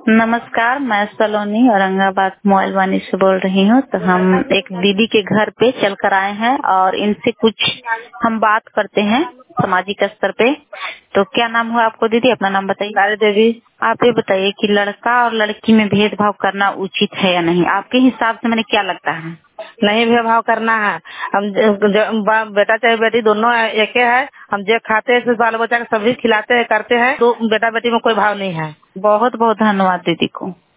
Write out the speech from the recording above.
नमस्कार, मैं सलोनी औरंगाबाद मोबाइल वानी से बोल रही हूँ। तो हम एक दीदी के घर पे चलकर आए हैं और इनसे कुछ हम बात करते हैं सामाजिक स्तर पे। तो क्या नाम हुआ आपको दीदी? अपना नाम बताइए। अरे देवी, आप ये बताइए कि लड़का और लड़की में भेदभाव करना उचित है या नहीं? आपके हिसाब से मैंने क्या लगता है? नहीं भेदभाव करना है। हम बेटा चाहे बेटी दोनों एक ही है। हम जो खाते हैं बाल बच्चा को सभी खिलाते हैं करते हैं, तो बेटा बेटी में कोई भाव नहीं है। बहुत बहुत धन्यवाद दीदी को।